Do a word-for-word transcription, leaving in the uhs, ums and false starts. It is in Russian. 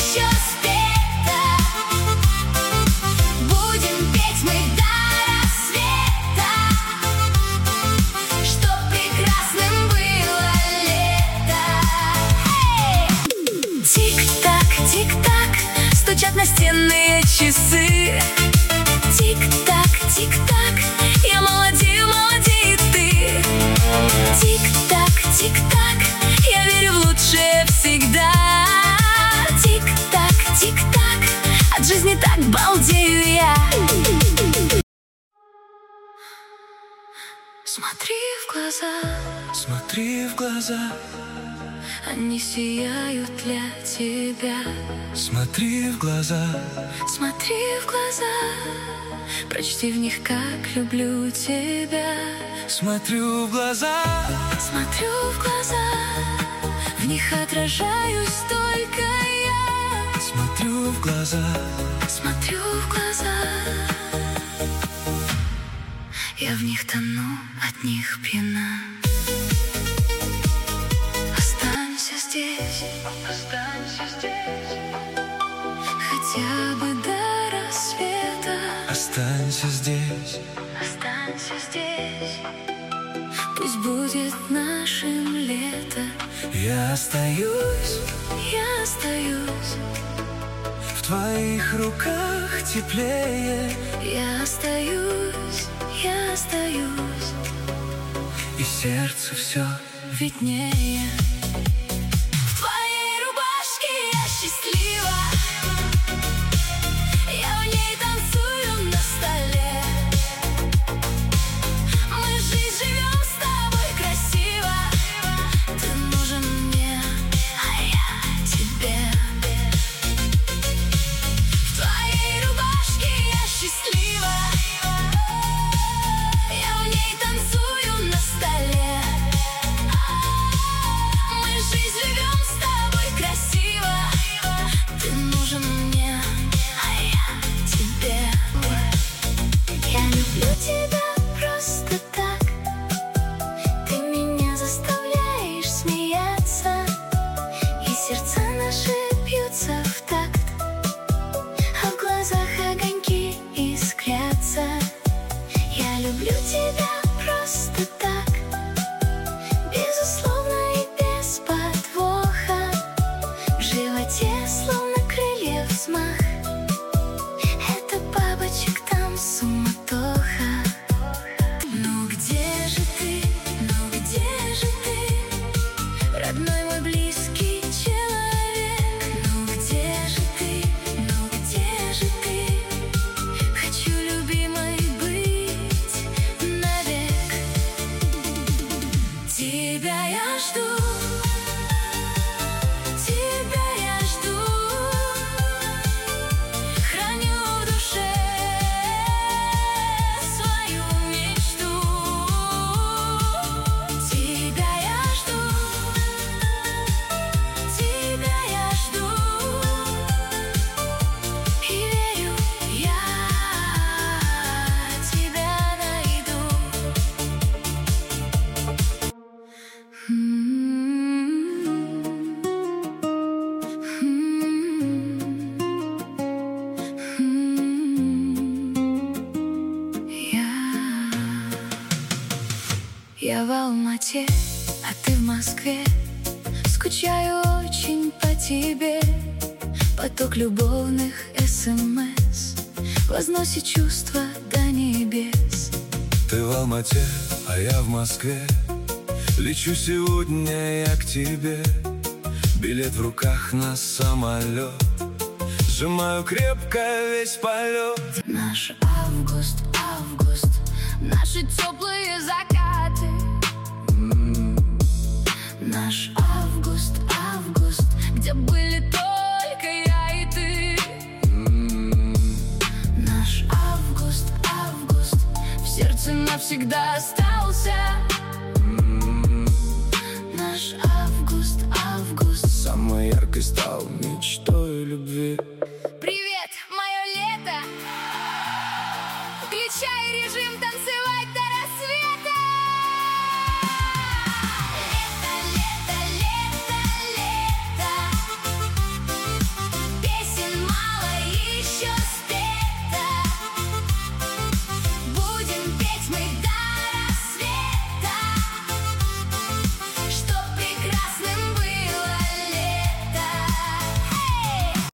еще спета. Будем петь мы до рассвета, чтоб прекрасным было лето. Тик-так, тик-так, стучат настенные часы. Тик-так, тик-так, я молодею, молодеет ты. Тик-так, тик-так, я верю в лучшее всегда. Тик-так, тик-так, от жизни так балдею я. Смотри в глаза, смотри в глаза, они сияют для тебя. смотри в глаза, Смотри в глаза, прочти в них, как люблю тебя. смотрю в глаза, Смотрю в глаза, в них отражаюсь только я. смотрю в глаза, Смотрю в глаза, я в них тону, от них пьяна. Останься здесь, останься здесь, хотя бы до рассвета. останься здесь, Останься здесь, пусть будет нашим лето. я остаюсь Я остаюсь, в твоих руках теплее, я остаюсь, я остаюсь, и сердце все виднее. В твоей рубашке я счастлива, я в ней танцую на столе. Мы жизнь живем с тобой красиво, ты нужен мне, а я тебе. В твоей рубашке я счастлива, я в ней танцую на столе. Мы жизнь живем с тобой красиво, ты нужен мне, а я тебе. Я люблю тебя просто так, ты меня заставляешь смеяться, и сердца наши бьются в такт, а в глазах огоньки искрятся. Я люблю тебя просто так, безусловно и без подвоха. В животе словно крыльев взмах, это бабочек там суматоха. Ну где же ты, ну где же ты, родной мой близкий человек? Ну где же ты, ну где же ты, хочу любимой быть навек. Тебя я жду, тебя я жду, храню в душе свою мечту. Тебя я жду, тебя я жду, и верю, я тебя найду. Я в Алмате, а ты в Москве. Скучаю очень по тебе. Поток любовных смс возносит чувства до небес. ты в Алмате, а я в Москве. Лечу сегодня я к тебе, билет в руках на самолет, сжимаю крепко весь полет. Наш август, август, наши теплые закаты. Наш август, август, где были только я и ты. Наш август, август, в сердце навсегда остался.